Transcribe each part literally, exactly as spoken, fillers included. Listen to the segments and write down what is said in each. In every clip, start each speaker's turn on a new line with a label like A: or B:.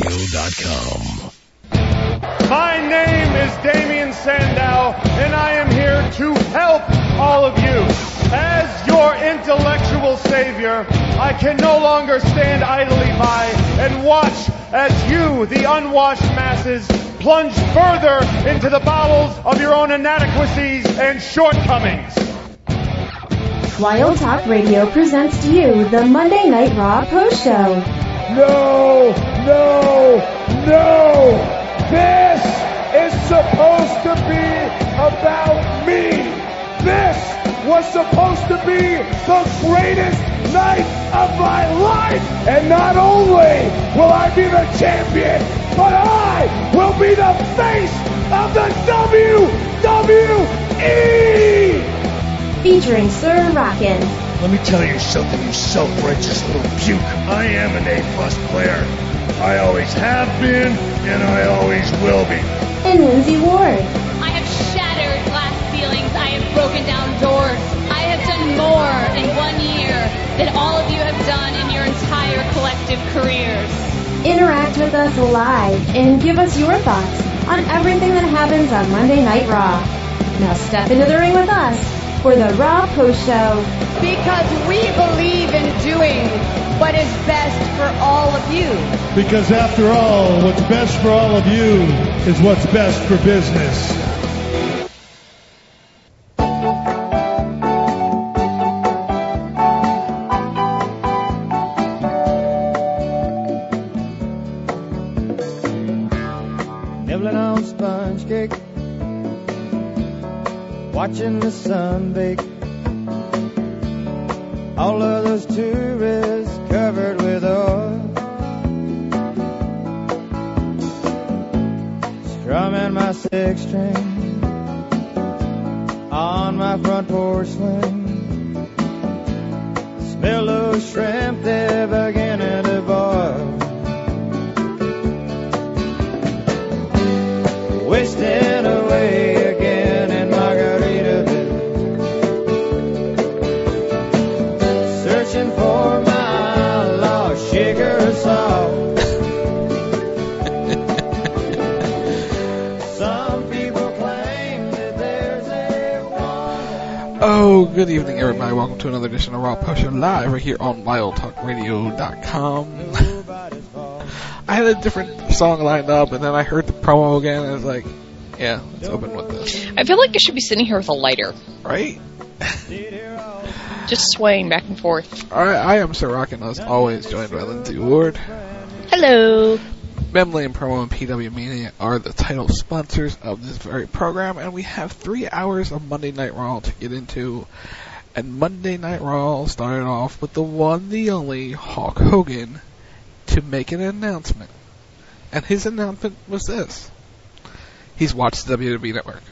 A: radio dot com.
B: My name is Damian Sandow, and I am here to help all of you. As your intellectual savior, I can no longer stand idly by and watch as you, the unwashed masses, plunge further into the bowels of your own inadequacies and shortcomings.
C: Wild Talk Radio presents to you the Monday Night Raw Post Show.
B: No, no, no! This is supposed to be about me! This was supposed to be the greatest night of my life! And not only will I be the champion, but I will be the face of the W W E!
C: Featuring Sir Rockin'.
A: Let me tell you something, you self-righteous little puke. I am an A-plus player. I always have been, and I always will be.
C: And Lindsay Ward.
D: I have shattered glass ceilings. I have broken down doors. I have done more in one year than all of you have done in your entire collective careers.
C: Interact with us live and give us your thoughts on everything that happens on Monday Night Raw. Now step into the ring with us for the Raw Post Show.
E: Because we believe in doing what is best for all of you.
F: Because after all, what's best for all of you is what's best for business.
G: Nibbling on sponge cake, watching the sun bake. All of those tourists covered with oil, strumming my six string on my front porch swing. Smell those shrimp, they're beginning to boil. Wasting away again in Margaritaville, searching for my lost sugar salt. Some people claim that there's a one.
H: Oh, good evening, everybody. Welcome to another edition of Raw Post Show live right here on wild talk radio dot com. I had a different song lined up, and then I heard the promo again, and I was like, yeah, let's open with this.
I: I feel like I should be sitting here with a lighter.
H: Right?
I: Just swaying back and forth.
H: Alright, I am Sir Rockin', as always, joined by Lindsay Ward.
I: Hello.
H: Memley and Promo and P W Mania are the title sponsors of this very program, and we have three hours of Monday Night Raw to get into. And Monday Night Raw started off with the one, the only, Hulk Hogan, to make an announcement. And his announcement was this. He's watched the W W E Network.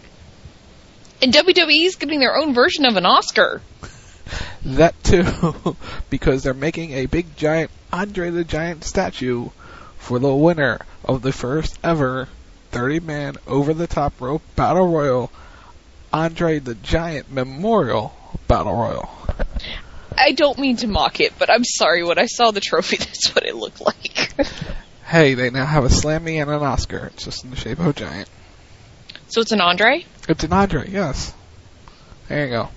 I: And W W E's getting their own version of an Oscar.
H: That too, because they're making a big giant Andre the Giant statue for the winner of the first ever thirty-man over-the-top rope battle royal, Andre the Giant Memorial Battle Royal.
I: I don't mean to mock it, but I'm sorry, when I saw the trophy, that's what it looked like.
H: Hey, they now have a Slammy and an Oscar. It's just in the shape of a giant.
I: So it's an Andre?
H: It's an Andre, yes. There you go.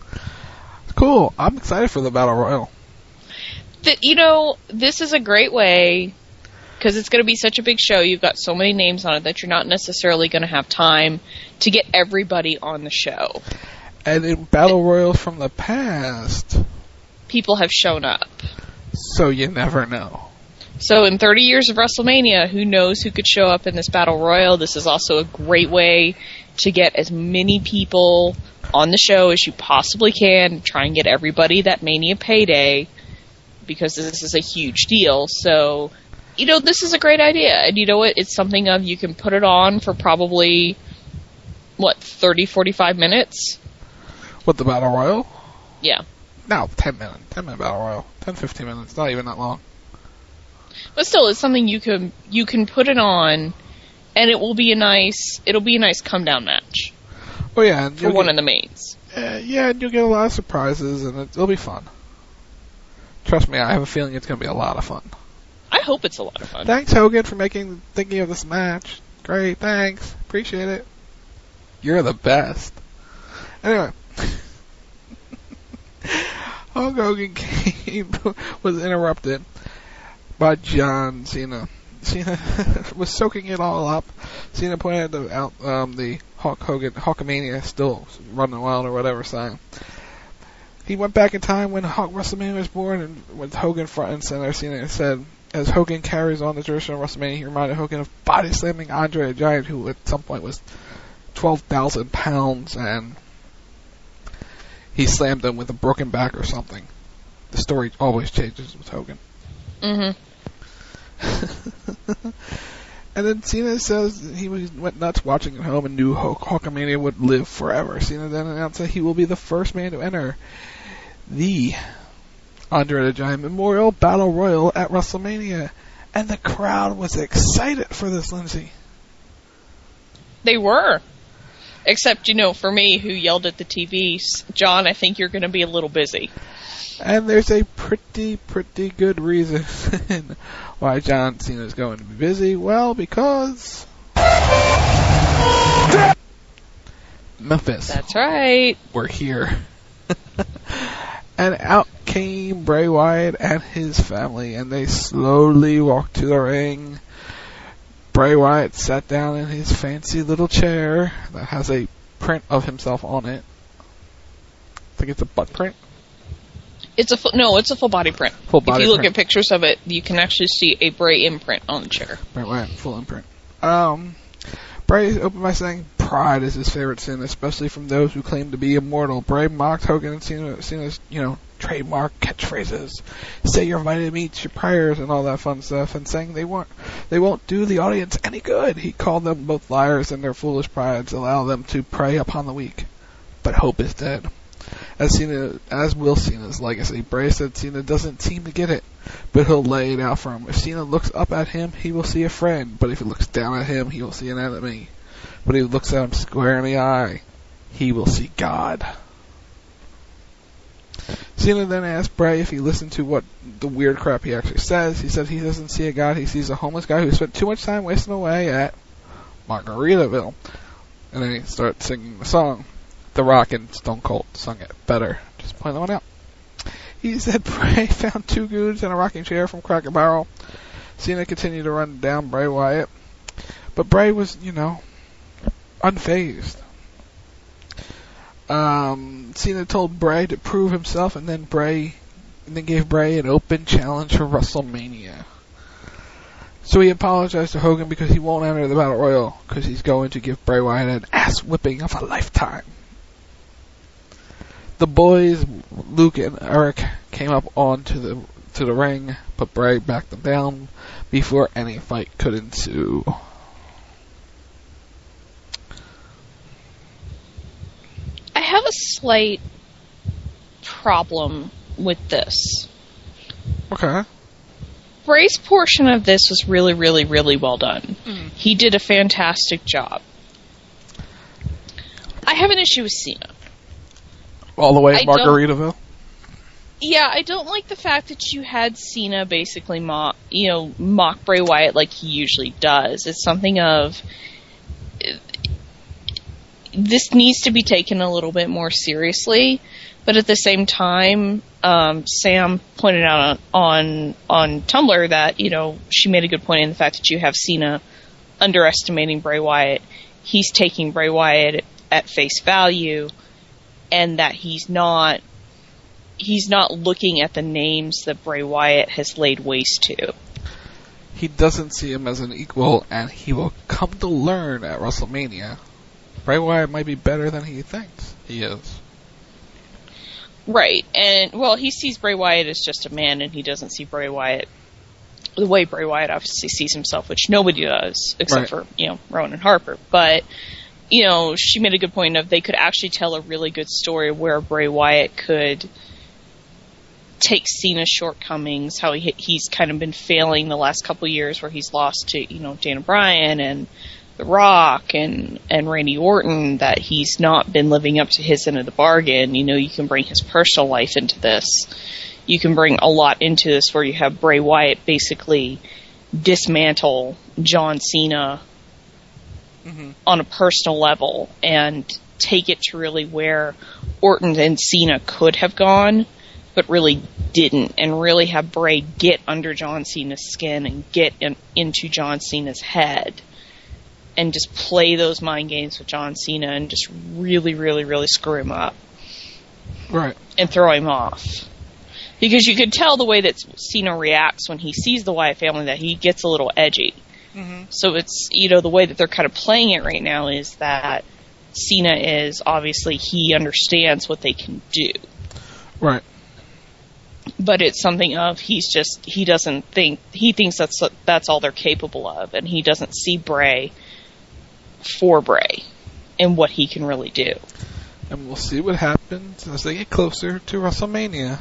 H: Cool. I'm excited for the Battle Royal.
I: The, you know, this is a great way, because it's going to be such a big show. You've got so many names on it that you're not necessarily going to have time to get everybody on the show.
H: And in Battle Royals from the past,
I: people have shown up.
H: So you never know.
I: So in thirty years of WrestleMania, who knows who could show up in this Battle Royal? This is also a great way to get as many people on the show as you possibly can. Try and get everybody that Mania payday, because this is a huge deal. So, you know, this is a great idea. And you know what? It's something of you can put it on for probably, what, thirty, forty-five minutes?
H: What, the Battle Royal?
I: Yeah.
H: No, ten minutes. ten minute Battle Royal. ten, fifteen minutes. Not even that long.
I: But still, it's something you can you can put it on, and it will be a nice it'll be a nice come down match.
H: Oh yeah, and
I: for one
H: get,
I: of the mains.
H: Uh, yeah, and you'll get a lot of surprises, and it, it'll be fun. Trust me, I have a feeling it's going to be a lot of fun.
I: I I hope it's a lot of fun.
H: Thanks, Hogan, for making thinking of this match. Great, thanks. Appreciate it. You're the best. Anyway. Hulk Hogan came, was interrupted by John Cena. Cena was soaking it all up. Cena pointed out um, the Hulk Hogan, Hulkamania still running wild or whatever sign. He went back in time when Hulk WrestleMania was born, and with Hogan front and center, Cena said, as Hogan carries on the tradition of WrestleMania, he reminded Hogan of body slamming Andre the Giant, who at some point was twelve thousand pounds, and he slammed him with a broken back or something. The story always changes with Hogan.
I: Mm-hmm.
H: And then Cena says he was, went nuts watching at home and knew Hulk, Hulkamania would live forever. Cena then announced that he will be the first man to enter the Andre the Giant Memorial Battle Royal at WrestleMania. And the crowd was excited for this, Lindsay.
I: They were. Except, you know, for me, who yelled at the T V, John, I think you're going to be a little busy.
H: And there's a pretty, pretty good reason why John Cena is going to be busy. Well, because Memphis.
I: That's right.
H: We're here. And out came Bray Wyatt and his family, and they slowly walked to the ring. Bray Wyatt sat down in his fancy little chair that has a print of himself on it. I think it's a butt print.
I: It's a full, no, it's a full body print.
H: Full body
I: if you look
H: print.
I: at pictures of it, you can actually see a Bray imprint on the chair.
H: Bray Wyatt, full imprint. Um, Bray opened by saying pride is his favorite sin, especially from those who claim to be immortal. Bray mocked Hogan and Cena, Cena's, you know, trademark catchphrases. Say your vitamin meats, your prayers, and all that fun stuff, and saying they won't, they won't do the audience any good. He called them both liars, and their foolish prides allow them to prey upon the weak. But hope is dead. As Cena, as will Cena's legacy, Bray said Cena doesn't seem to get it, but he'll lay it out for him. If Cena looks up at him, he will see a friend, but if he looks down at him, he will see an enemy. But if he looks at him square in the eye, he will see God. Cena then asked Bray if he listened to what the weird crap he actually says. He said he doesn't see a God, he sees a homeless guy who spent too much time wasting away at Margaritaville. And then he started singing the song. The Rock and Stone Cold sung it better. Just point that one out. He said Bray found two goons in a rocking chair from Cracker Barrel. Cena continued to run down Bray Wyatt. But Bray was, you know, unfazed. Um, Cena told Bray to prove himself, and then Bray, and then gave Bray an open challenge for WrestleMania. So he apologized to Hogan because he won't enter the Battle Royal because he's going to give Bray Wyatt an ass whipping of a lifetime. The boys, Luke and Eric, came up onto the to the ring, but Bray backed them down before any fight could ensue.
I: I have a slight problem with this.
H: Okay.
I: Bray's portion of this was really, really, really well done. Mm. He did a fantastic job. I have an issue with Cena.
H: All the way to
I: I
H: Margaritaville?
I: Yeah, I don't like the fact that you had Cena basically mock, you know, mock Bray Wyatt like he usually does. It's something of, this needs to be taken a little bit more seriously, but at the same time, um, Sam pointed out on, on on Tumblr that, you know, she made a good point in the fact that you have Cena underestimating Bray Wyatt. He's taking Bray Wyatt at face value, and that he's not he's not looking at the names that Bray Wyatt has laid waste to.
H: He doesn't see him as an equal, and he will come to learn at WrestleMania. Bray Wyatt might be better than he thinks he is.
I: Right, and, well, he sees Bray Wyatt as just a man, and he doesn't see Bray Wyatt the way Bray Wyatt obviously sees himself, which nobody does, except right. for, you know, Rowan and Harper. But, you know, she made a good point of they could actually tell a really good story where Bray Wyatt could take Cena's shortcomings, how he, he's kind of been failing the last couple of years where he's lost to, you know, Daniel Bryan and The Rock and, and Randy Orton, that he's not been living up to his end of the bargain. You know, you can bring his personal life into this. you can bring a lot into this where you have Bray Wyatt basically dismantle John Cena mm-hmm. on a personal level and take it to really where Orton and Cena could have gone, but really didn't, and really have Bray get under John Cena's skin and get in, into John Cena's head and just play those mind games with John Cena and just really, really, really screw him up.
H: Right.
I: And throw him off. Because you could tell the way that Cena reacts when he sees the Wyatt family that he gets a little edgy. Mm-hmm. So it's, you know, the way that they're kind of playing it right now is that Cena is, obviously, he understands what they can do.
H: Right.
I: But it's something of, he's just, he doesn't think, he thinks that's that's all they're capable of, and he doesn't see Bray for Bray and what he can really do.
H: And we'll see what happens as they get closer to WrestleMania.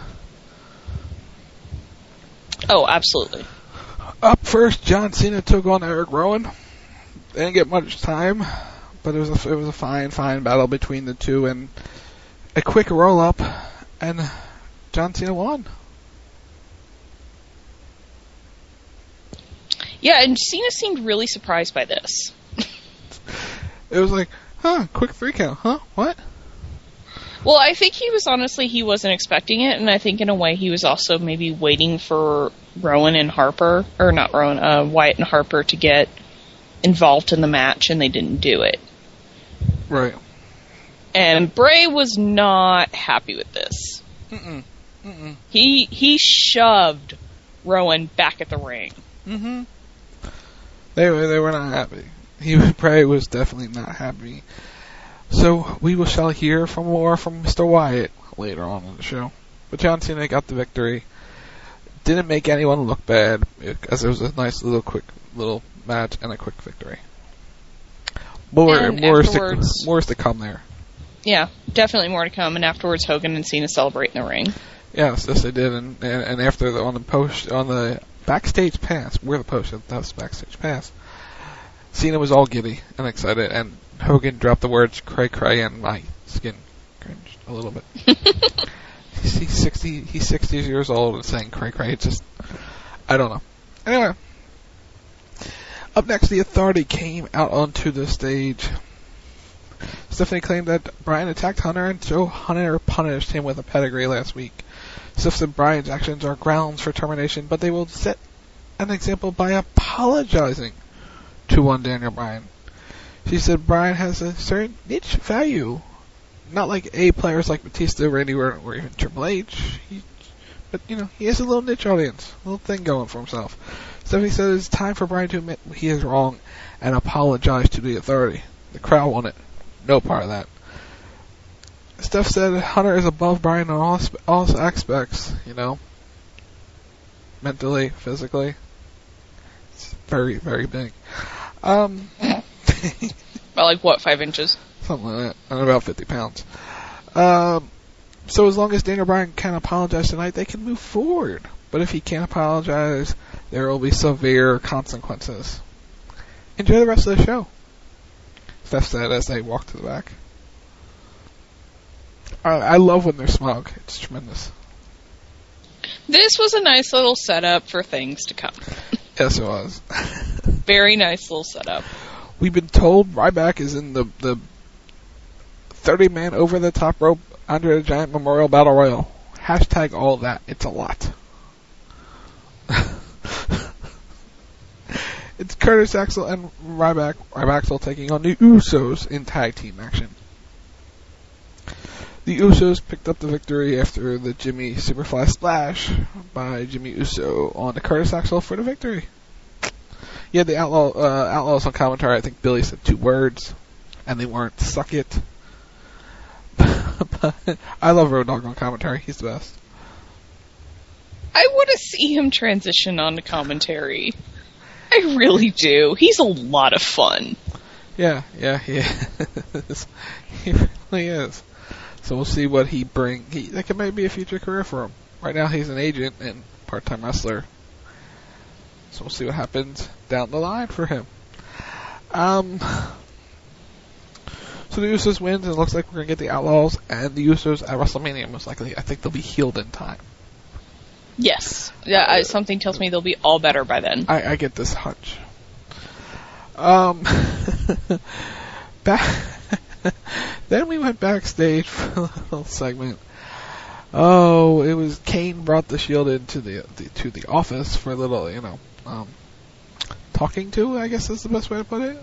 I: Oh, absolutely.
H: Up first, John Cena took on Eric Rowan. They didn't get much time, but it was a, it was a fine, fine battle between the two, and a quick roll-up, and John Cena won.
I: Yeah, and Cena seemed really surprised by this.
H: It was like, huh, quick three count, huh, what?
I: Well, I think he was, honestly, he wasn't expecting it, and I think in a way he was also maybe waiting for Rowan and Harper, or not Rowan, uh, Wyatt and Harper to get involved in the match, and they didn't do it.
H: Right.
I: And Bray was not happy with this.
H: Mm-mm. Mm-mm.
I: He, he shoved Rowan back at the ring.
H: Mm-hmm. They were, they were not happy. He, Bray was definitely not happy. So we will shall hear from more from Mister Wyatt later on in the show. But John Cena got the victory. Didn't make anyone look bad, because it was a nice little quick little match and a quick victory. More,
I: and
H: more, is to, more is to come there.
I: Yeah, definitely more to come. And afterwards, Hogan and Cena celebrate in the ring.
H: Yes, yes, they did. And and, and after the on the post on the backstage pass, we're the post. That was backstage pass. Cena was all giddy and excited, and Hogan dropped the words "cray cray," and my skin cringed a little bit. he's, he's sixty. He's sixty years old and saying "cray cray." It's just, I don't know. Anyway, up next, the Authority came out onto the stage. Stephanie claimed that Bryan attacked Hunter, and Joe Hunter punished him with a pedigree last week. Steph said Bryan's actions are grounds for termination, but they will set an example by apologizing to one Daniel Bryan. She said Bryan has a certain niche value, not like A players like Batista, Randy Orton, or even Triple H. He, but you know, he has a little niche audience, a little thing going for himself. Stephanie said it's time for Bryan to admit he is wrong and apologize to the Authority. The crowd wanted no part of that. Steph said Hunter is above Bryan in all, all aspects, you know, mentally, physically. It's very, very big. Um,
I: about like what, five inches?
H: Something like that, and about fifty pounds. Um, so as long as Daniel Bryan can apologize tonight, they can move forward. But if he can't apologize, there will be severe consequences. Enjoy the rest of the show, Steph said as they walked to the back. I, I love when they're smug. It's tremendous.
I: This was a nice little setup for things to come.
H: Yes, it was.
I: Very nice little setup.
H: We've been told Ryback is in the the thirty-man over-the-top rope under the Giant Memorial Battle Royal. Hashtag all that. It's a lot. It's Curtis Axel and Ryback. Ryback taking on the Usos in tag team action. The Usos picked up the victory after the Jimmy Superfly Splash by Jimmy Uso on the Curtis Axel for the victory. Yeah, the Outlaw, uh, Outlaws on commentary, I think Billy said two words, and they weren't "suck it." But I love Road Dogg on commentary. He's the best.
I: I want to see him transition on to commentary. I really do. He's a lot of fun.
H: Yeah, yeah, he is. He really is. So we'll see what he brings. He, that could maybe be a future career for him. Right now he's an agent and part-time wrestler. So we'll see what happens down the line for him. Um, so the Usos wins, and it looks like we're going to get the Outlaws and the Usos at WrestleMania, most likely. I think they'll be healed in time.
I: Yes. Yeah, I, something tells me they'll be all better by then.
H: I, I get this hunch. Um, back, then we went backstage for a little segment. Oh, it was Kane brought the Shield into the, the to the office for a little, you know, um, talking to, I guess is the best way to put it.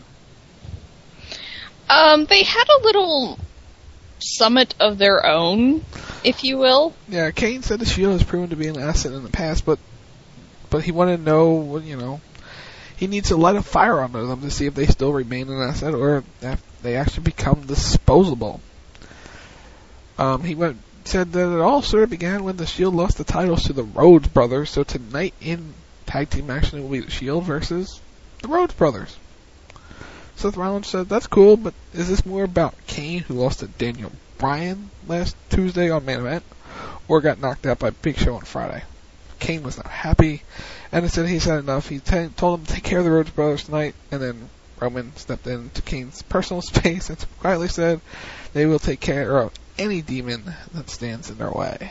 I: Um, they had a little summit of their own, if you will.
H: Yeah, Kane said the Shield has proven to be an asset in the past, but but he wanted to know, you know, he needs to light a fire under them to see if they still remain an asset or if they actually become disposable. Um, he went said that it all sort of began when the Shield lost the titles to the Rhodes Brothers, so tonight in tag team action it will be the Shield versus the Rhodes Brothers. Seth Rollins said, that's cool, but is this more about Kane, who lost to Daniel Bryan last Tuesday on Main Event, or got knocked out by Big Show on Friday? Kane was not happy, and instead he said enough. He t- told him to take care of the Rhodes Brothers tonight, and then Roman stepped into Kane's personal space and quietly said they will take care of any demon that stands in their way.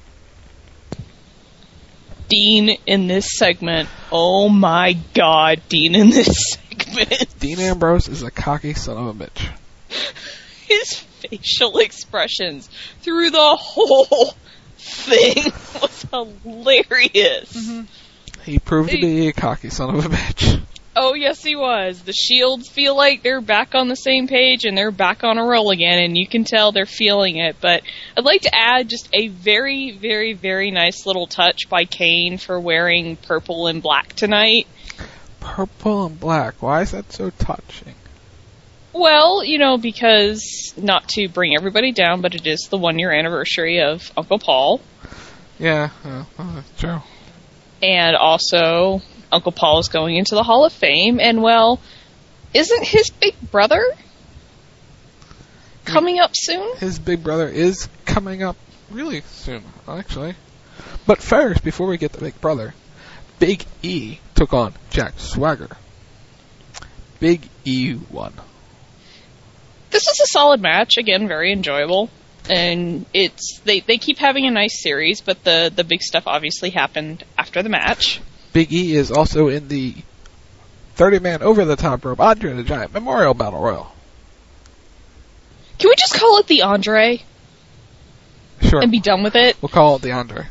I: Dean in this segment. Oh my god, Dean in this segment.
H: Dean Ambrose is a cocky son of a bitch.
I: His facial expressions through the whole thing was hilarious.
H: Mm-hmm. He proved he, to be a cocky son of a bitch.
I: Oh, yes, he was. The Shields feel like they're back on the same page and they're back on a roll again, and you can tell they're feeling it. But I'd like to add just a very, very, very nice little touch by Kane for wearing purple and black tonight.
H: Purple and black? Why is that so touching?
I: Well, you know, because, not to bring everybody down, but it is the one-year anniversary of Uncle Paul.
H: Yeah, uh, that's true.
I: And also, Uncle Paul is going into the Hall of Fame, and, well, isn't his big brother coming up soon?
H: His big brother is coming up really soon, actually. But first, before we get to Big Brother, Big E took on Jack Swagger. Big E won.
I: This was a solid match, again, very enjoyable. And it's they, they keep having a nice series, but the, the big stuff obviously happened after the match.
H: Big E is also in the thirty-man over-the-top rope Andre the Giant Memorial Battle Royal.
I: Can we just call it the Andre?
H: Sure.
I: And be done with it?
H: We'll call it the Andre.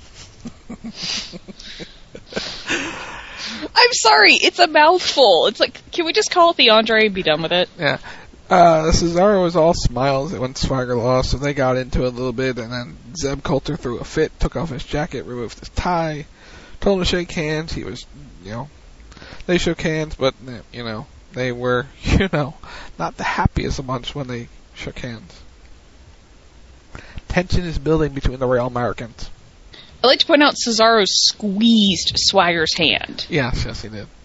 I: I'm sorry, it's a mouthful. It's like, can we just call it the Andre and be done with it?
H: Yeah. Uh, Cesaro was all smiles when Swagger lost, so they got into it a little bit, and then Zeb Coulter threw a fit, took off his jacket, removed his tie, told him to shake hands. He was, you know, they shook hands, but, you know, they were, you know, not the happiest of bunch when they shook hands. Tension is building between the Real Americans.
I: I'd like to point out Cesaro squeezed Swagger's hand.
H: Yes, yes, he did.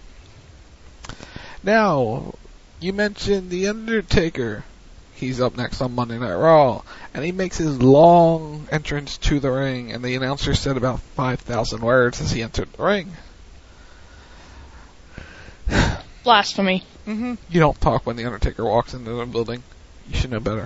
H: Now, you mentioned The Undertaker. He's up next on Monday Night Raw, and he makes his long entrance to the ring, and the announcer said about five thousand words as he entered the ring.
I: Blasphemy.
H: Mm-hmm. You don't talk when The Undertaker walks into the building. You should know better.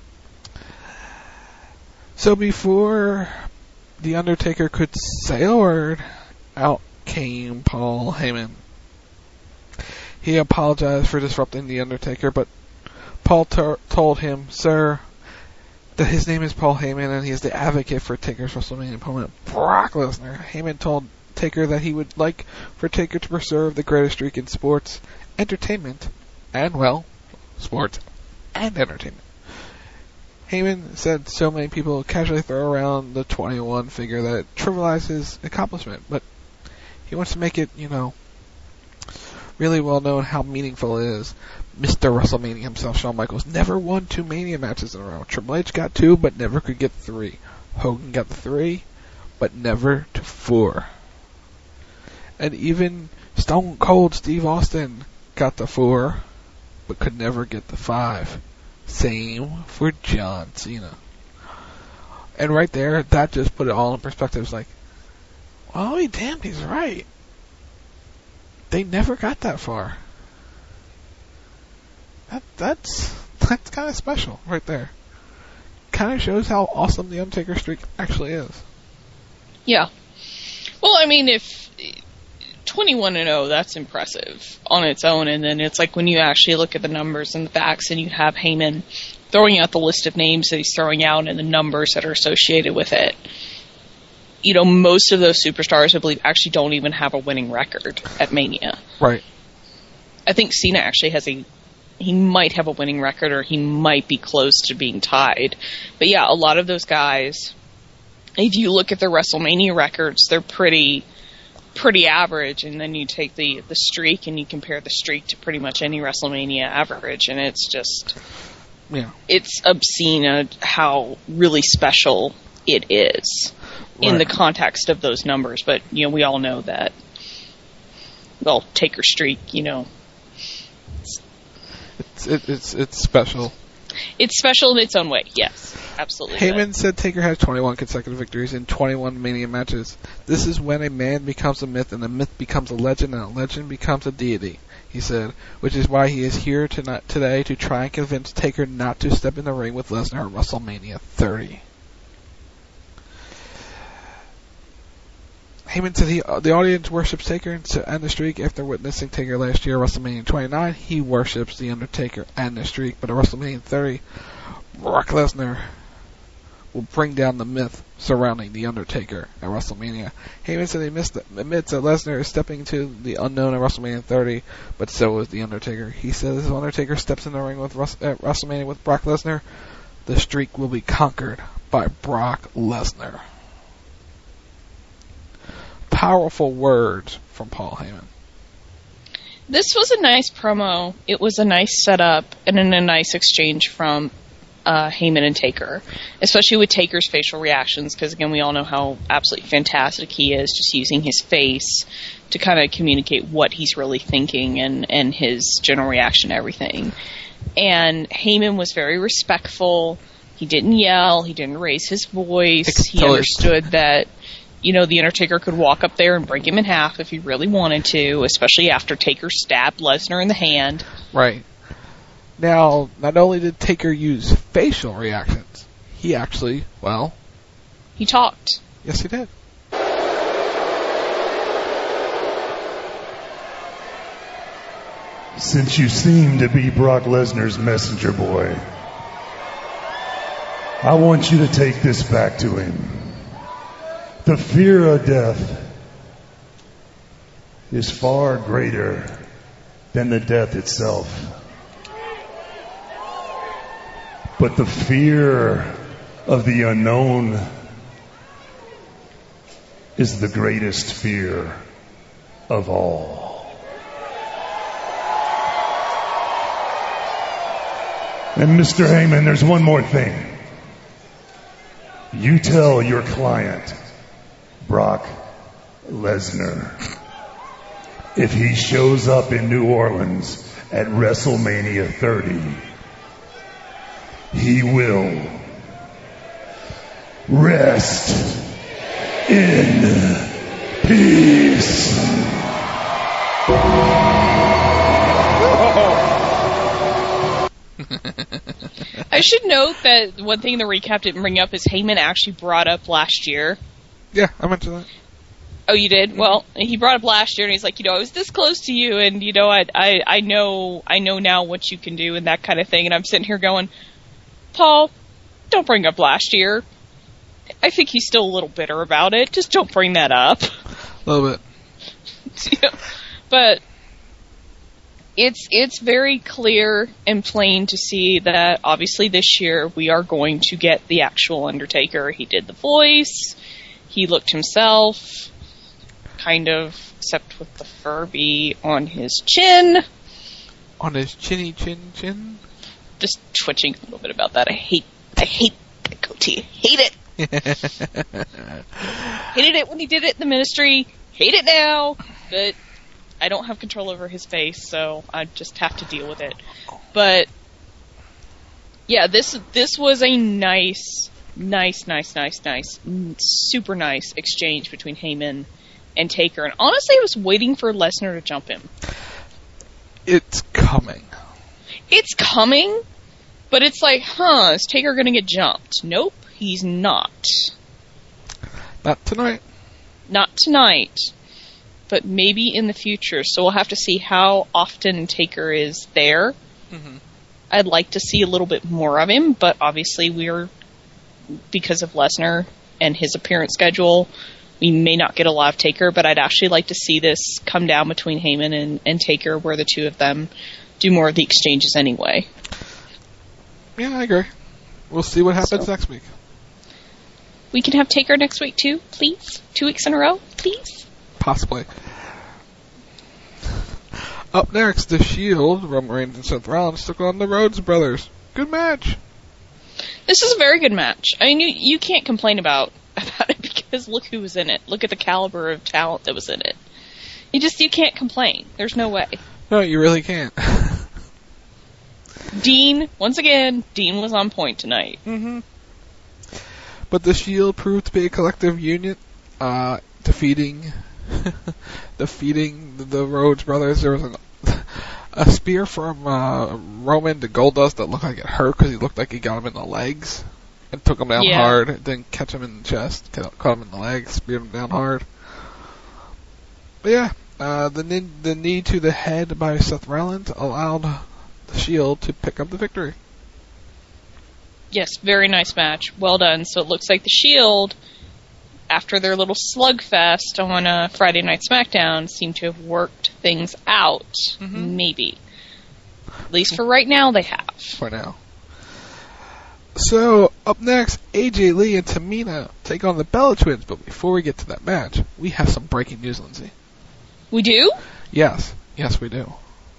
H: So before The Undertaker could say a word, out came Paul Heyman. He apologized for disrupting The Undertaker, but Paul ter- told him, sir, that his name is Paul Heyman and he is the advocate for Taker's WrestleMania opponent, Brock Lesnar. Heyman told Taker that he would like for Taker to preserve the greatest streak in sports, entertainment, and, well, sports and entertainment. Heyman said so many people casually throw around the twenty-one figure that it trivializes his accomplishment, but he wants to make it, you know, really well known how meaningful it is. Mister WrestleMania himself, Shawn Michaels, never won two Mania matches in a row. Triple H got two, but never could get three. Hogan got the three, but never to four. And even Stone Cold Steve Austin got the four, but could never get the five. Same for John Cena. And right there, that just put it all in perspective. It's like, well, he damn, he's right. They never got that far. That that's that's kind of special right there. Kind of shows how awesome the Undertaker streak actually is.
I: Yeah. I mean, if twenty-one and oh, that's impressive on its own, and then it's like when you actually look at the numbers and the facts, and you have Heyman throwing out the list of names that he's throwing out and the numbers that are associated with it. You know, most of those superstars, I believe, actually don't even have a winning record at Mania.
H: Right.
I: I think Cena actually has a, he might have a winning record, or he might be close to being tied. But yeah, a lot of those guys, if you look at their WrestleMania records, they're pretty, pretty average, and then you take the, the streak and you compare the streak to pretty much any WrestleMania average, and it's just,
H: yeah,
I: it's obscene at how really special it is. In the context of those numbers, but, you know, we all know that, well, Taker streak, you know.
H: It's it, it's it's special.
I: It's special in its own way, yes, absolutely.
H: Heyman
I: but.
H: said Taker has twenty-one consecutive victories in twenty-one Mania matches. This is when a man becomes a myth, and a myth becomes a legend, and a legend becomes a deity, he said, which is why he is here tonight, today to try and convince Taker not to step in the ring with Lesnar at WrestleMania thirty. Heyman said he, uh, the audience worships Taker and, and the streak after witnessing Taker last year at WrestleMania twenty-nine. He worships The Undertaker and the streak, but at WrestleMania thirty, Brock Lesnar will bring down the myth surrounding The Undertaker at WrestleMania. Heyman said he missed the, admits that Lesnar is stepping into the unknown at WrestleMania thirty, but so is The Undertaker. He says if Undertaker steps in the ring with at WrestleMania with Brock Lesnar, the streak will be conquered by Brock Lesnar. Powerful words from Paul Heyman.
I: This was a nice promo. It was a nice setup and in a nice exchange from uh, Heyman and Taker, especially with Taker's facial reactions, because again, we all know how absolutely fantastic he is, just using his face to kind of communicate what he's really thinking and, and his general reaction to everything. And Heyman was very respectful. He didn't yell. He didn't raise his voice. He understood that, you know, The Undertaker could walk up there and break him in half if he really wanted to, especially after Taker stabbed Lesnar in the hand.
H: Right. Now, not only did Taker use facial reactions, he actually, well...
I: He talked.
H: Yes, he did.
A: Since you seem to be Brock Lesnar's messenger boy, I want you to take this back to him. The fear of death is far greater than the death itself. But the fear of the unknown is the greatest fear of all. And Mister Heyman, there's one more thing. You tell your client, Brock Lesnar, if he shows up in New Orleans at WrestleMania thirty, he will rest in peace.
I: I should note that one thing the recap didn't bring up is Heyman actually brought up last year.
H: Yeah, I mentioned that.
I: Oh, you did? Well, he brought up last year, and he's like, you know, I was this close to you, and, you know, I, I, I know I know now what you can do and that kind of thing. And I'm sitting here going, Paul, don't bring up last year. I think he's still a little bitter about it. Just don't bring that up.
H: A little bit.
I: Yeah. But it's it's very clear and plain to see that, obviously, this year we are going to get the actual Undertaker. He did the voice. He looked himself, kind of, except with the Furby on his chin.
H: On his chinny chin chin?
I: Just twitching a little bit about that. I hate, I hate that goatee. Hate it. Hated it when he did it in the Ministry. Hate it now. But I don't have control over his face, so I just have to deal with it. But yeah, this this was a nice, nice, nice, nice, nice, super nice exchange between Heyman and Taker. And honestly, I was waiting for Lesnar to jump him.
H: It's coming.
I: It's coming, but it's like, huh, is Taker going to get jumped? Nope, he's not.
H: Not tonight.
I: Not tonight, but maybe in the future. So we'll have to see how often Taker is there.
H: Mm-hmm.
I: I'd like to see a little bit more of him, but obviously we're, because of Lesnar and his appearance schedule, we may not get a lot of Taker, but I'd actually like to see this come down between Heyman and, and Taker, where the two of them do more of the exchanges anyway.
H: Yeah, I agree. We'll see what happens
I: So.
H: next week.
I: We can have Taker next week too, please? Two weeks in a row, please?
H: Possibly. Up next, The Shield, Roman Reigns and Seth Rollins took on the Rhodes Brothers. Good match.
I: This is a very good match. I mean, you, you can't complain about, about it because look who was in it. Look at the caliber of talent that was in it. You just, you can't complain. There's no way.
H: No, you really can't.
I: Dean, once again, Dean was on point tonight.
H: Mm-hmm. But the Shield proved to be a collective unit, uh, defeating, defeating the, the Rhodes Brothers. There was an, a spear from uh, Roman to Goldust that looked like it hurt because he looked like he got him in the legs and took him down
I: Yeah.
H: hard. Then catch him in the chest, caught him in the legs, speared him down hard. But yeah, uh, the knee, the knee to the head by Seth Rollins allowed the Shield to pick up the victory.
I: Yes, very nice match. Well done. So it looks like the Shield, after their little slugfest on uh, Friday Night SmackDown, seem to have worked things out.
H: Mm-hmm.
I: Maybe. At least for right now, they have.
H: For now. So, up next, A J Lee and Tamina take on the Bella Twins. But before we get to that match, we have some breaking news, Lindsay.
I: We do?
H: Yes. Yes, we do.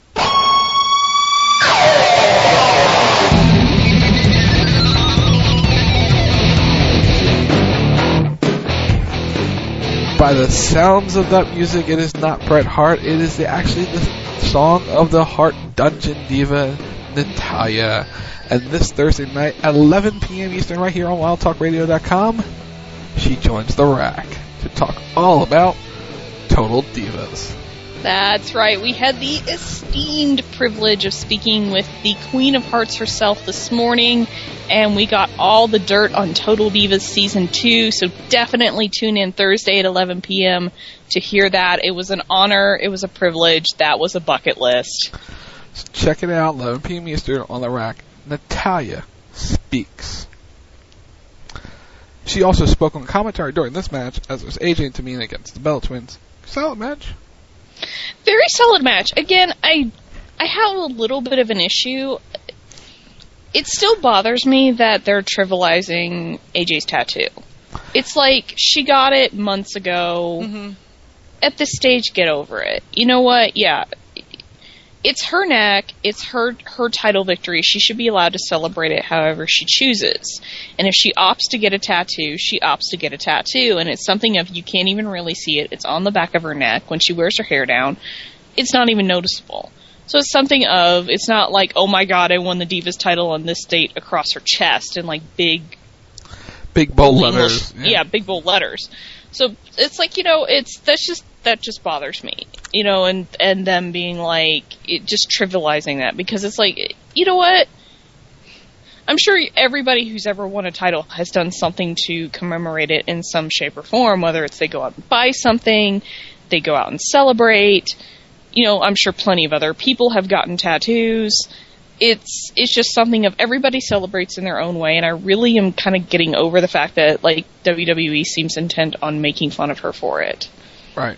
H: By the sounds of that music, it is not Bret Hart. It is the, actually the song of the Hart Dungeon diva, Natalya. And this Thursday night at eleven p.m. Eastern, right here on wild talk radio dot com, she joins the Rack to talk all about Total Divas.
I: That's right. We had the esteemed privilege of speaking with the Queen of Hearts herself this morning, and we got all the dirt on Total Divas Season two, so definitely tune in Thursday at eleven p.m. to hear that. It was an honor. It was a privilege. That was a bucket list.
H: So check it out, eleven p.m. Eastern on the Rack. Natalya speaks. She also spoke on commentary during this match, as was A J and Tamina against the Bella Twins. Solid match.
I: Very solid match. Again, I I have a little bit of an issue. It still bothers me that they're trivializing A J's tattoo. It's like, she got it months ago.
H: Mm-hmm.
I: At this stage, get over it. You know what? Yeah. It's her neck. It's her her title victory. She should be allowed to celebrate it however she chooses. And if she opts to get a tattoo, she opts to get a tattoo. And it's something of, you can't even really see it. It's on the back of her neck. When she wears her hair down, it's not even noticeable. So it's something of, it's not like, oh my god, I won the Divas title on this date across her chest in like big...
H: Big bold
I: English,
H: letters.
I: yeah. yeah, big bold letters. So it's like, you know, it's, that's just, that just bothers me. You know, and, and them being like, it, just trivializing that, because it's like, you know what? I'm sure everybody who's ever won a title has done something to commemorate it in some shape or form, whether it's they go out and buy something, they go out and celebrate. You know, I'm sure plenty of other people have gotten tattoos. It's it's just something of, everybody celebrates in their own way, and I really am kind of getting over the fact that, like, W W E seems intent on making fun of her for it.
H: Right.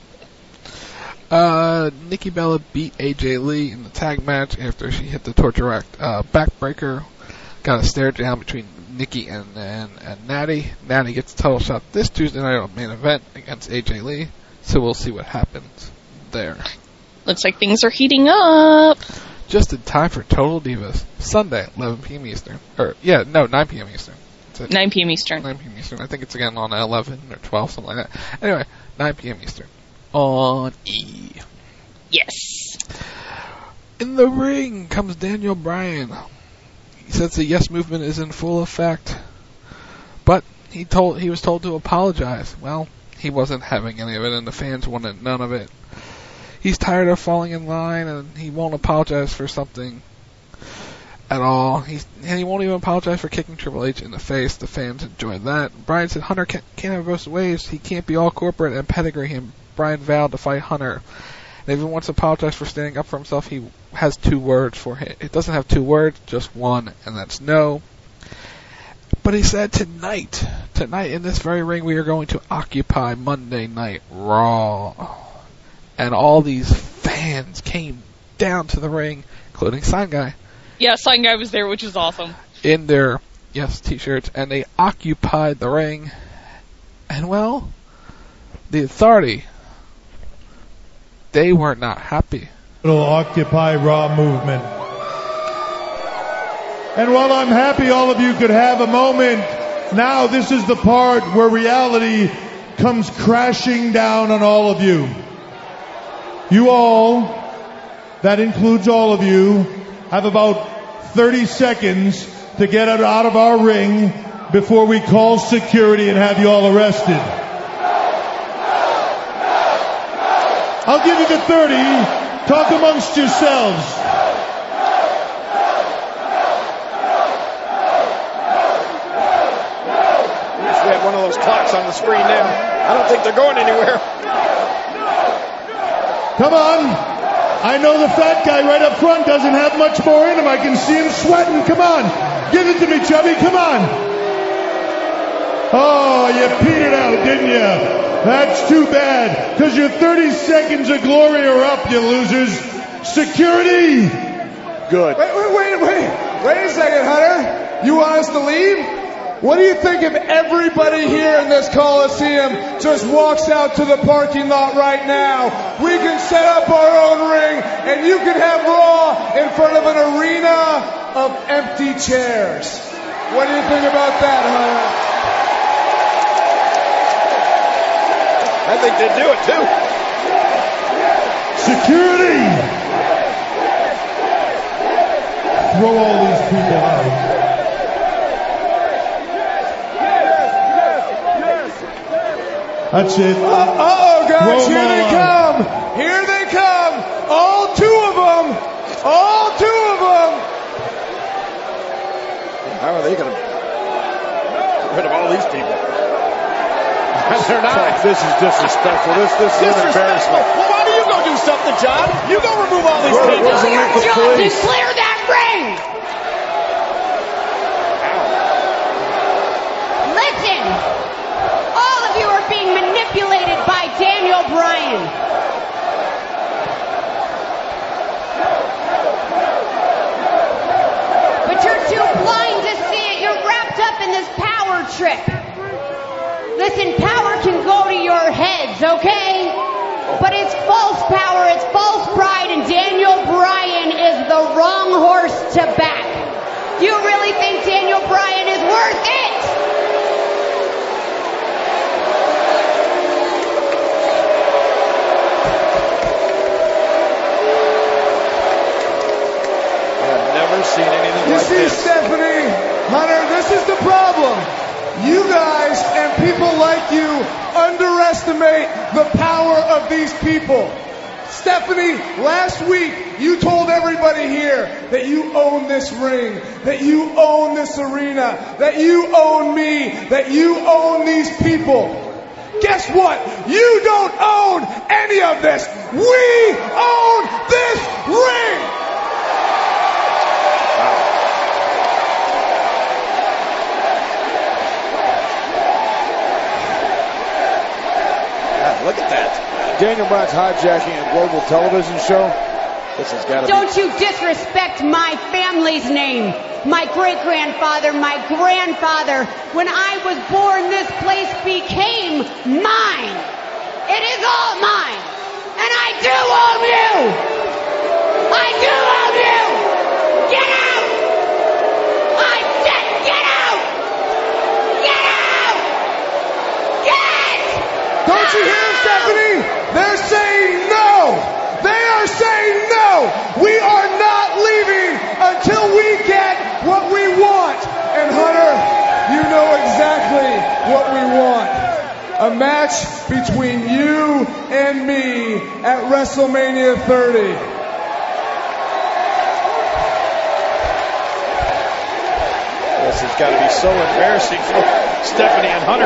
H: Uh, Nikki Bella beat A J Lee in the tag match after she hit the Torture Rack uh, backbreaker. Got a stare down between Nikki and, and, and Natty. Natty gets a title shot this Tuesday night on main event against A J Lee, so we'll see what happens there.
I: Looks like things are heating up.
H: Just in time for Total Divas, Sunday, eleven p.m. Eastern. Or, yeah, no, nine p.m. Eastern.
I: nine p.m. Eastern.
H: nine p.m. Eastern. I think it's again on eleven or twelve, something like that. Anyway, nine p.m. Eastern. On E.
I: Yes.
H: In the ring comes Daniel Bryan. He says the Yes Movement is in full effect, but he told he was told to apologize. Well, he wasn't having any of it, and the fans wanted none of it. He's tired of falling in line, and he won't apologize for something at all. He's, and he won't even apologize for kicking Triple H in the face. The fans enjoyed that. Bryan said Hunter can't, can't have both ways. He can't be all corporate and pedigree him. Bryan vowed to fight Hunter. And even wants to apologize for standing up for himself. He has two words for it. It doesn't have two words, just one, and that's no. But he said tonight, tonight in this very ring, we are going to occupy Monday Night Raw. And all these fans came down to the ring, including Sign Guy.
I: Yeah, Sign Guy was there, which is awesome.
H: In their, yes, t-shirts, and they occupied the ring. And, well, the Authority, they were not happy.
F: Little Occupy Raw movement. And while I'm happy all of you could have a moment, now this is the part where reality comes crashing down on all of you. You all, that includes all of you, have about thirty seconds to get out of our ring before we call security and have you all arrested. I'll give you the thirty. Talk amongst yourselves.
J: We have one of those clocks on the screen now. I don't think they're going anywhere.
F: Come on. I know the fat guy right up front doesn't have much more in him. I can see him sweating. Come on. Give it to me, Chubby. Come on. Oh, you peed it out, didn't you? That's too bad, because your thirty seconds of glory are up, you losers. Security.
J: Good.
B: Wait, wait, wait, wait. Wait a second, Hunter. You want us to leave? What do you think if everybody here in this Coliseum just walks out to the parking lot right now? We can set up our own ring, and you can have Raw in front of an arena of empty chairs. What do you think about that, Hunter?
J: I think they'd do it, too.
F: Security! Throw all these people out. That's it.
B: Uh, uh-oh, guys, here they come. Here they come. All two of them. All two of them.
J: How are they going to get rid of all these people? They're not. This is disrespectful. This, this is an embarrassment.
K: Well, why do you go do something, John? You go remove all these
J: Where,
K: people.
J: where's the local
E: John,
J: police?
E: just clear that ring. Listen. All of you are being manipulated by Daniel Bryan. But you're too blind to see it. You're wrapped up in this power trip. Listen, power can go to your heads, okay? But it's false power, it's false pride, and Daniel Bryan is the wrong horse to back. You really think Daniel Bryan is worth it?
J: I've never seen anything
B: You
J: like
B: see,
J: this.
B: Stephanie, Hunter, this is the problem. You guys and people like you underestimate the power of these people. Stephanie, last week you told everybody here that you own this ring, that you own this arena, that you own me, that you own these people. Guess what? You don't own any of this. We own this ring.
J: Look at that. Daniel Bryan's hijacking a global television show. This has got to be...
E: Don't you disrespect my family's name. My great-grandfather, my grandfather. When I was born, this place became mine. It is all mine. And I do own you. I do own you. Get out. I said get out. Get out. Get
B: Don't you hear, Stephanie? They're saying no. They are saying no. We are not leaving until we get what we want. And Hunter, you know exactly what we want. A match between you and me at WrestleMania thirty.
J: This has got to be so embarrassing for Stephanie and Hunter.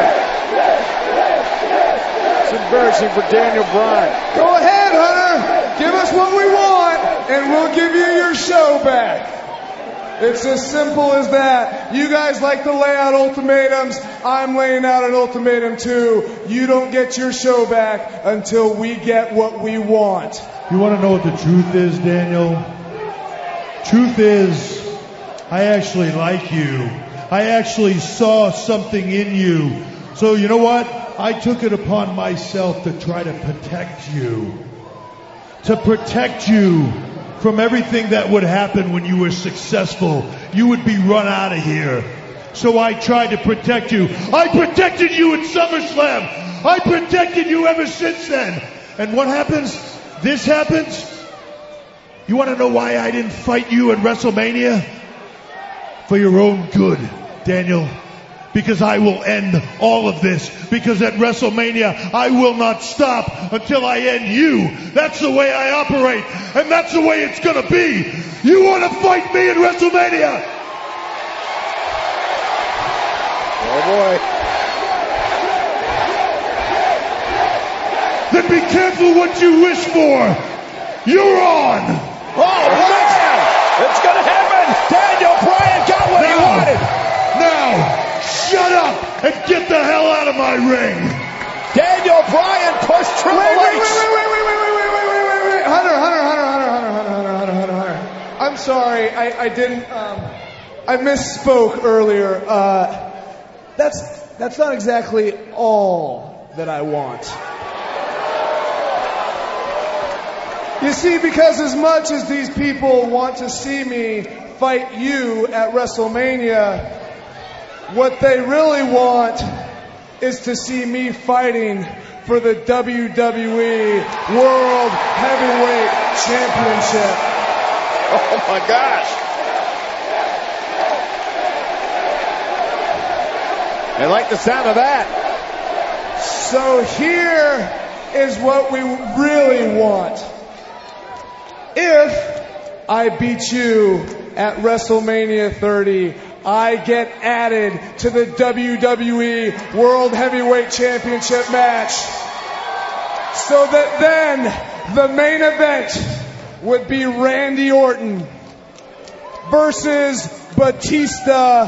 B: It's embarrassing for Daniel Bryan. Go ahead, Hunter. Give us what we want, and we'll give you your show back. It's as simple as that. You guys like to lay out ultimatums. I'm laying out an ultimatum too. You don't get your show back until we get what we want.
F: You want to know what the truth is, Daniel? Truth is, I actually like you. I actually saw something in you. So you know what? I took it upon myself to try to protect you. To protect you from everything that would happen when you were successful. You would be run out of here. So I tried to protect you. I protected you at SummerSlam. I protected you ever since then. And what happens? This happens. You want to know why I didn't fight you at WrestleMania? For your own good, Daniel. Because I will end all of this. Because at WrestleMania, I will not stop until I end you. That's the way I operate. And that's the way it's going to be. You want to fight me at WrestleMania?
J: Oh, boy.
F: Then be careful what you wish for. You're on.
K: Oh, man. It's going to happen. Daniel Bryan got what
F: now,
K: he wanted.
F: Now. Shut up and get the hell out of my ring.
K: Daniel Bryan pushed Triple
B: wait,
K: H.
B: Wait, wait, wait, wait, wait, wait, wait, wait, wait, wait, wait. Hunter, Hunter, Hunter, Hunter, Hunter, Hunter, Hunter, Hunter, Hunter, Hunter. I'm sorry. I, I didn't, um, I misspoke earlier. Uh, that's, that's not exactly all that I want. You see, because as much as these people want to see me fight you at WrestleMania, what they really want is to see me fighting for the W W E World Heavyweight Championship.
J: Oh my gosh.
K: I like the sound of that.
B: So here is what we really want. If I beat you at WrestleMania thirty, I get added to the W W E World Heavyweight Championship match. So that then the main event would be Randy Orton versus Batista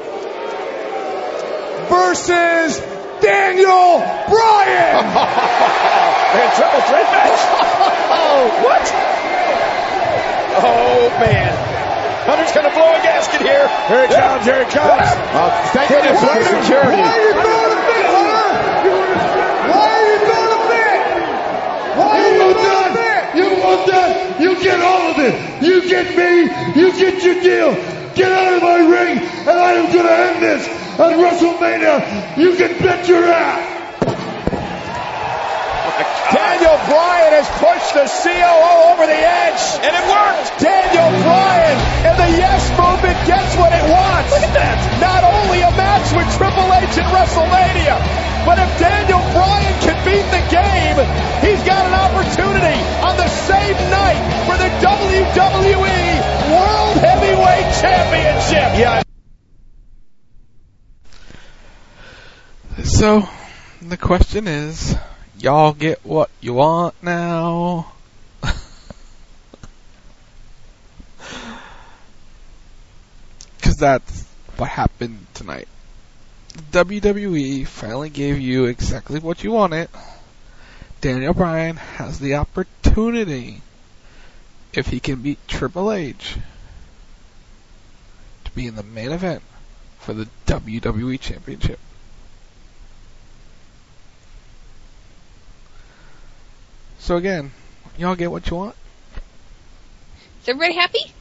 B: versus Daniel Bryan.
K: Man, triple threat match. Oh, what? Oh, man. Hunter's going to blow a gasket here.
J: Here it comes, here it comes.
K: Uh, thank goodness for security.
B: Why are you throwing a fit, Hunter? Why are you throwing a fit? Why are you throwing a fit?
F: You want that? You get all of it. You get me. You get your deal. Get out of my ring, and I am going to end this at WrestleMania. You can bet your ass.
K: Daniel Bryan has pushed the C O O over the edge. And it worked. Daniel Bryan and the Yes Movement gets what it wants. Look at that. Not only a match with Triple H at WrestleMania, but if Daniel Bryan can beat the game, he's got an opportunity on the same night for the W W E World Heavyweight Championship.
J: Yeah.
H: So, the question is, y'all get what you want now? Because that's what happened tonight. W W E finally gave you exactly what you wanted. Daniel Bryan has the opportunity, if he can beat Triple H, to be in the main event for the W W E Championship. So again, y'all get what you want?
I: Is everybody happy?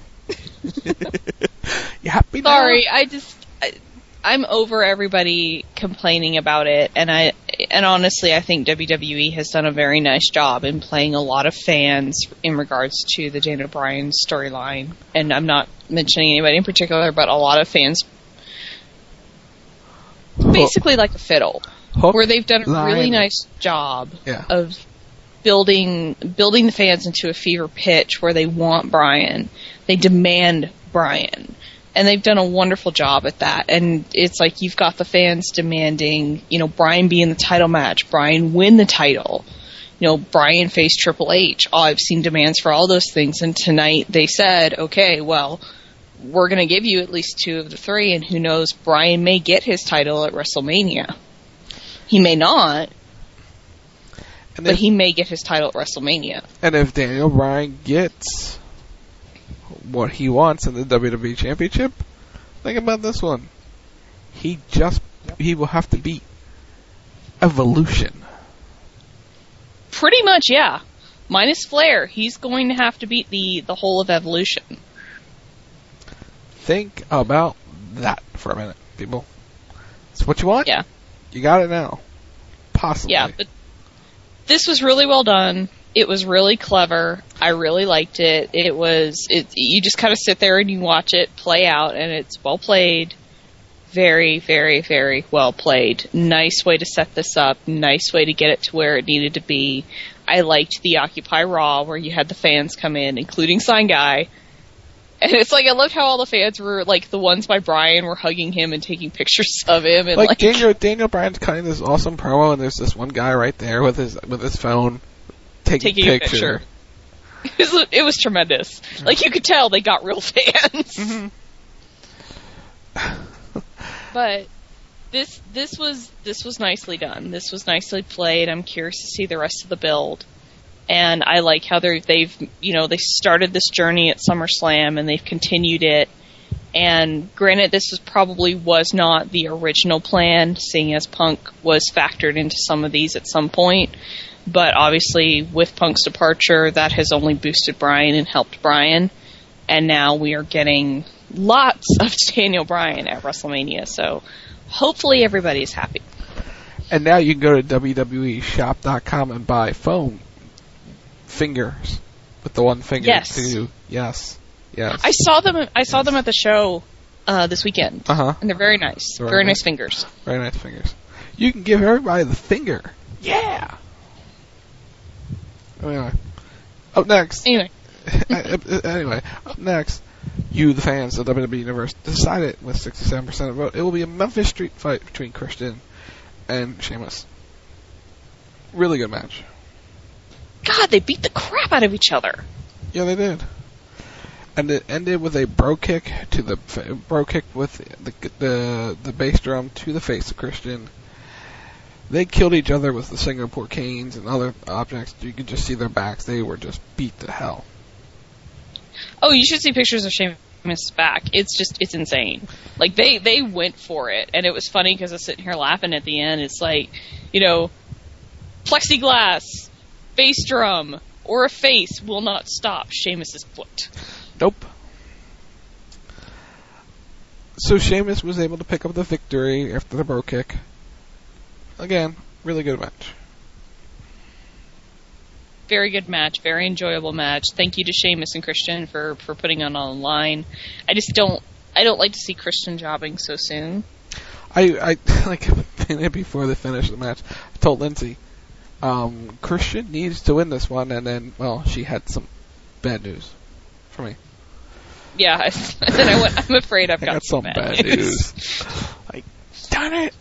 H: You happy now?
I: Sorry, I just I, I'm over everybody complaining about it, and I and honestly, I think W W E has done a very nice job in playing a lot of fans in regards to the Daniel Bryan storyline. And I'm not mentioning anybody in particular, but a lot of fans, basically like a fiddle,
H: Hook,
I: where they've done a
H: line.
I: really nice job
H: Yeah.
I: of building building the fans into a fever pitch where they want Bryan, they demand Bryan. And they've done a wonderful job at that. And it's like you've got the fans demanding, you know, Bryan be in the title match, Bryan win the title, you know, Bryan face Triple H. Oh, I've seen demands for all those things. And tonight they said, okay, well, we're going to give you at least two of the three. And who knows, Bryan may get his title at WrestleMania. He may not, and but if, he may get his title at WrestleMania.
H: And if Daniel Bryan gets what he wants in the W W E Championship, think about this one. He just, he will have to beat Evolution.
I: Pretty much, yeah. Minus Flair, he's going to have to beat the, the whole of Evolution.
H: Think about that for a minute, people. It's what you want?
I: Yeah.
H: You got it now. Possibly.
I: Yeah, but this was really well done. It was really clever. I really liked it. It was, it, you just kind of sit there and you watch it play out, and it's well played. Very, very, very well played. Nice way to set this up. Nice way to get it to where it needed to be. I liked the Occupy Raw where you had the fans come in, including Sign Guy. And it's like, I loved how all the fans were, like, the ones by Bryan were hugging him and taking pictures of him. And
H: like,
I: like
H: Daniel, Daniel Bryan's cutting this awesome promo, and there's this one guy right there with his with his phone taking,
I: taking
H: picture.
I: a picture. It was, it was tremendous. Like, you could tell they got real fans.
H: Mm-hmm.
I: But this this was this was nicely done. This was nicely played. I'm curious to see the rest of the build. And I like how they're, they've, you know, they started this journey at SummerSlam and they've continued it. And granted, this was probably was not the original plan, seeing as Punk was factored into some of these at some point. But obviously, with Punk's departure, that has only boosted Bryan and helped Bryan. And now we are getting lots of Daniel Bryan at WrestleMania. So hopefully everybody's happy.
H: And now you can go to W W E shop dot com and buy foam fingers with the one finger.
I: Yes.
H: To, yes. Yes.
I: I saw them. I saw yes. them at the show uh, this weekend.
H: Uh huh.
I: And they're very nice.
H: They're
I: very
H: nice.
I: nice fingers.
H: Very nice fingers. You can give everybody the finger. Yeah. Anyway, up next.
I: Anyway.
H: anyway, up next, you, the fans of the W W E Universe, decided with sixty-seven percent of the vote, it will be a Memphis Street fight between Christian and Sheamus. Really good match.
I: God, they beat the crap out of each other.
H: Yeah, they did. And it ended with a bro kick to the bro kick with the the the bass drum to the face of Christian. They killed each other with the Singapore canes and other objects. You could just see their backs. They were just beat to hell.
I: Oh, you should see pictures of Sheamus' back. It's just, it's insane. Like, they, they went for it. And it was funny because I was sitting here laughing at the end. It's like, you know, plexiglass, bass drum, or a face will not stop Sheamus' foot.
H: Nope. So Sheamus was able to pick up the victory after the bro kick. Again, really good match.
I: Very good match, very enjoyable match. Thank you to Sheamus and Christian for, for putting it online. I just don't I don't like to see Christian jobbing so soon.
H: I I like a minute before they finished the match, I told Lindsay, um, Christian needs to win this one, and then well, she had some bad news for me.
I: Yeah, I, and then I went, I'm afraid I've
H: I
I: got,
H: got
I: some,
H: some
I: bad,
H: bad
I: news.
H: news. Like, darn it.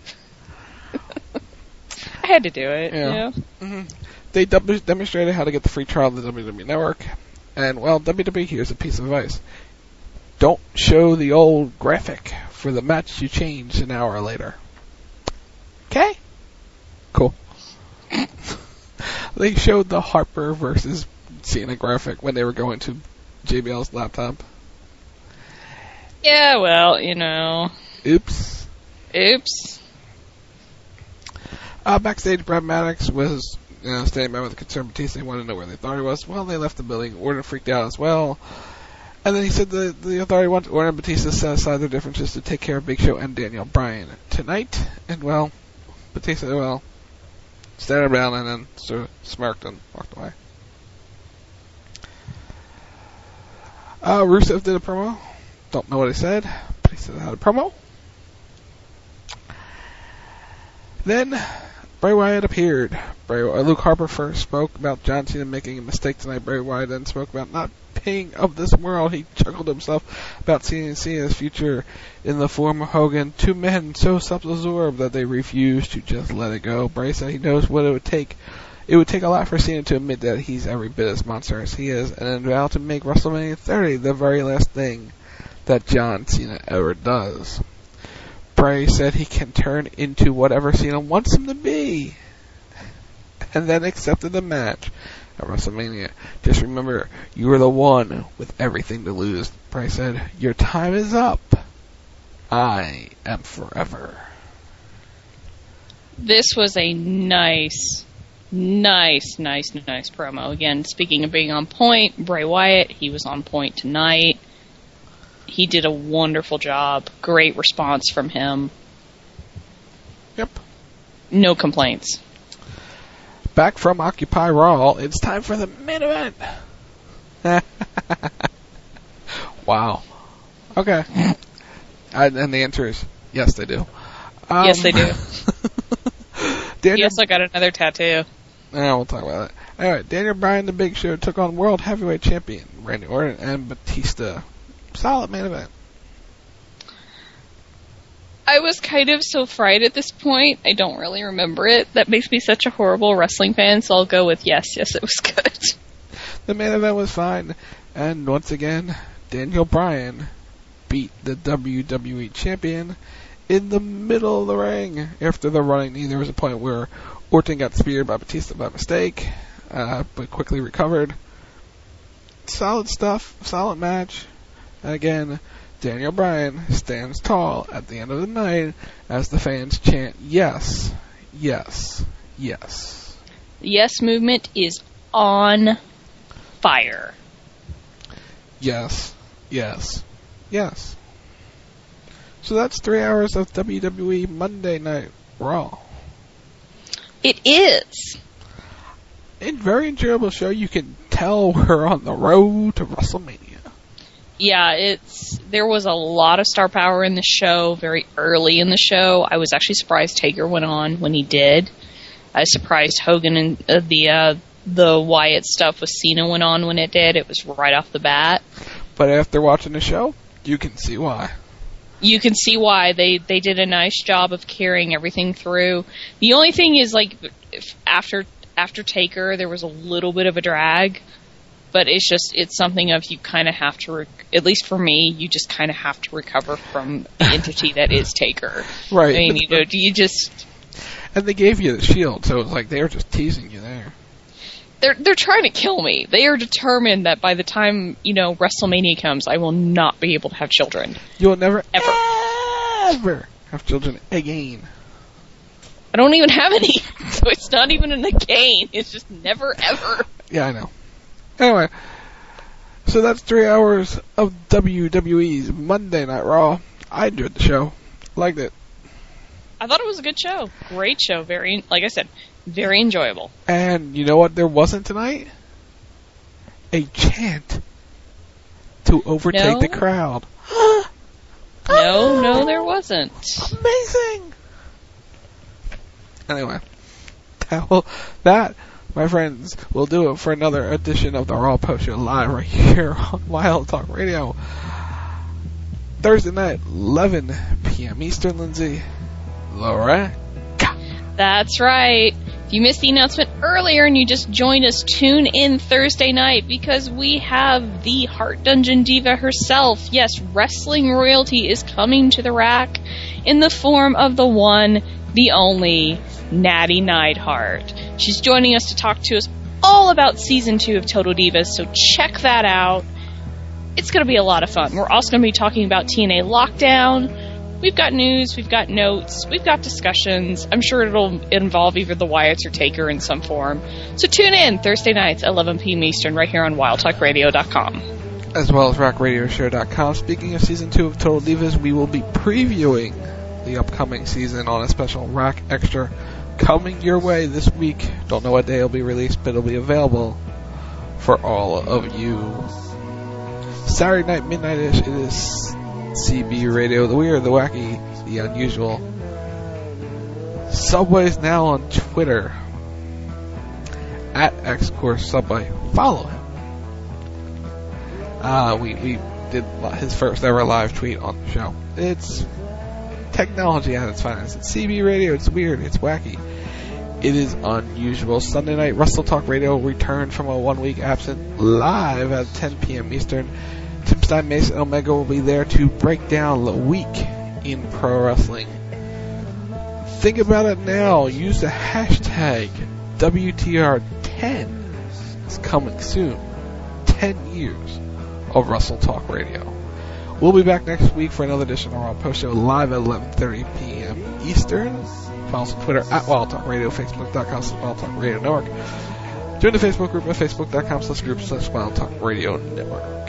I: I had to do it.
H: Yeah.
I: You know?
H: Mm-hmm. They de- demonstrated how to get the free trial of the W W E Network. And, well, W W E, here's a piece of advice. Don't show the old graphic for the match you changed an hour later. Okay? Cool. They showed the Harper versus Cena graphic when they were going to J B L's laptop.
I: Yeah, well, you know.
H: Oops.
I: Oops.
H: Uh, backstage, Brad Maddox was you know, standing by with the concerned Batista. He wanted to know where the authority was. Well, they left the building. Orton freaked out as well. And then he said the, the authority wants Orton and Batista to set aside their differences to take care of Big Show and Daniel Bryan tonight. And, well, Batista, well, stared around and then sort of smirked and walked away. Uh, Rusev did a promo. Don't know what he said, but he said he had a promo. Then, Bray Wyatt appeared. Bray, Luke Harper first spoke about John Cena making a mistake tonight. Bray Wyatt then spoke about not being of this world. He chuckled himself about seeing Cena's future in the form of Hogan. Two men so self-absorbed that they refused to just let it go. Bray said he knows what it would take. It would take a lot for Cena to admit that he's every bit as monster as he is, and then vow to make WrestleMania thirty the very last thing that John Cena ever does. Bray said he can turn into whatever Cena wants him to be, and then accepted the match at WrestleMania. Just remember, you are the one with everything to lose. Bray said, your time is up. I am forever.
I: This was a nice, nice, nice, nice promo. Again, speaking of being on point, Bray Wyatt, he was on point tonight. He did a wonderful job. Great response from him.
H: Yep. No
I: complaints.
H: Back from Occupy Raw, it's time for the main event. Wow. Okay. And, and the answer is yes, they do. Um,
I: yes, they do.
H: Daniel,
I: yes, I got another tattoo.
H: Yeah, we'll talk about that. All right, Daniel Bryan, the Big Show, took on World Heavyweight Champion Randy Orton and Batista. Solid main event.
I: I was kind of so fried at this point, I don't really remember it. That makes me such a horrible wrestling fan, so I'll go with yes, yes, it was good.
H: The main event was fine, and once again, Daniel Bryan beat the W W E Champion in the middle of the ring. After the running knee, there was a point where Orton got speared by Batista by mistake, uh, but quickly recovered. Solid stuff, solid match. And again, Daniel Bryan stands tall at the end of the night as the fans chant, yes, yes, yes.
I: The yes movement is on fire.
H: Yes, yes, yes. So that's three hours of W W E Monday Night Raw.
I: It is.
H: A very enjoyable show. You can tell we're on the road to WrestleMania.
I: Yeah, it's there was a lot of star power in the show very early in the show. I was actually surprised Taker went on when he did. I was surprised Hogan and uh, the uh, the Wyatt stuff with Cena went on when it did. It was right off the bat.
H: But after watching the show, you can see why.
I: You can see why they they did a nice job of carrying everything through. The only thing is, like, if after after Taker, there was a little bit of a drag. But it's just, it's something of you kind of have to, rec- at least for me, you just kind of have to recover from the entity that is Taker.
H: Right.
I: I mean, you know, you just...
H: And they gave you the shield, so it's like they were just teasing you there.
I: They're they're trying to kill me. They are determined that by the time, you know, WrestleMania comes, I will not be able to have children.
H: You will never,
I: ever,
H: ever have children again.
I: I don't even have any, so it's not even an again. It's just never, ever.
H: Yeah, I know. Anyway, so that's three hours of W W E's Monday Night Raw. I enjoyed the show. Liked it.
I: I thought it was a good show. Great show. Very, like I said, very enjoyable.
H: And you know what there wasn't tonight? A chant to overtake
I: no.
H: the crowd.
I: no, no, there wasn't.
H: Amazing! Anyway, that will, that... my friends, we'll do it for another edition of the Raw Post Show live right here on Wild Talk Radio. Thursday night, eleven p.m. Eastern, Lindsay. Laura.
I: That's right. If you missed the announcement earlier and you just joined us, tune in Thursday night because we have the Heart Dungeon Diva herself. Yes, wrestling royalty is coming to the rack in the form of the one, the only, Natty Neidhart. She's joining us to talk to us all about Season two of Total Divas, so check that out. It's going to be a lot of fun. We're also going to be talking about T N A Lockdown. We've got news, we've got notes, we've got discussions. I'm sure it'll involve either the Wyatts or Taker in some form. So tune in Thursday nights, eleven p.m. Eastern, right here on wild talk radio dot com.
H: As well as rock radio show dot com. Speaking of Season two of Total Divas, we will be previewing the upcoming season on a special Rock Extra coming your way this week. Don't know what day it'll be released, but it'll be available for all of you. Saturday night, midnight-ish, it is C B Radio. We are the wacky, the unusual, Subway's now on Twitter. At X Course Subway. Follow him. Uh, we, we did his first ever live tweet on the show. It's technology at its finest. It's C B radio. It's weird. It's wacky. It is unusual. Sunday night Wrestle Talk Radio returned from a one-week absence live at ten p.m. Eastern. Tim Stein, Mason Omega will be there to break down the week in pro wrestling. Think about it now. Use the hashtag W T R ten. It's coming soon. ten years of Wrestle Talk Radio. We'll be back next week for another edition of our post show live at eleven thirty p.m. Eastern. Follow us on Twitter at Wild Talk Radio, Facebook.com slash Wild Talk Radio Network. Join the Facebook group at Facebook.com slash group slash Wild Talk Radio Network.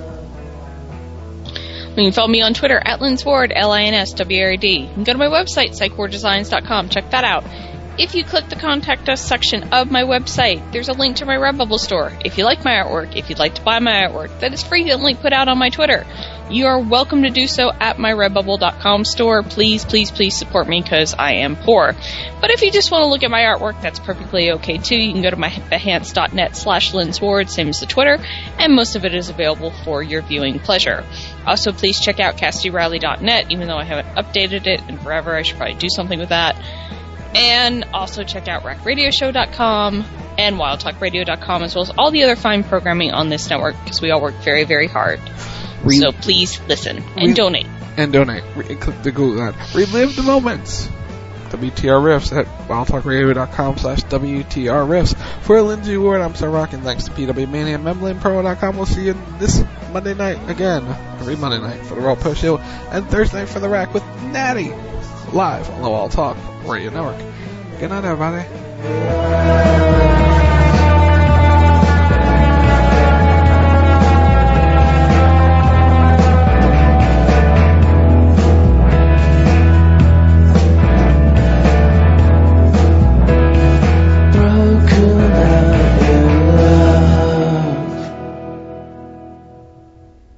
I: You can follow me on Twitter at Lynn Sword, L I N S W R A D. You can go to my website, psych ward designs dot com. Check that out. If you click the Contact Us section of my website, there's a link to my Redbubble store. If you like my artwork, if you'd like to buy my artwork, that is frequently put out on my Twitter. You are welcome to do so at my redbubble dot com store. Please, please, please support me because I am poor. But if you just want to look at my artwork, that's perfectly okay too. You can go to my behance.net slash Lynn Sword, same as the Twitter, and most of it is available for your viewing pleasure. Also, please check out Cassidy Riley dot net, even though I haven't updated it in forever. I should probably do something with that. And also check out rack radio show dot com and wild talk radio dot com, as well as all the other fine programming on this network, because we all work very, very hard. Re- so please listen and
H: Re-
I: donate.
H: And donate. Re- click the Google ad. Relive the moments. W T R Riffs at wild talk radio dot com slash W T R Riffs. For Lindsay Ward, I'm Sir Rock, and thanks to P W Mania and Memblane Pro dot com. We'll see you this Monday night again. Every Monday night for the Raw Post Show, and Thursday night for the Rack with Natty. Live on the Wild Talk Radio Network. Good night, everybody.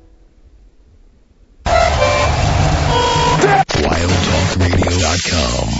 L: wild talk radio dot com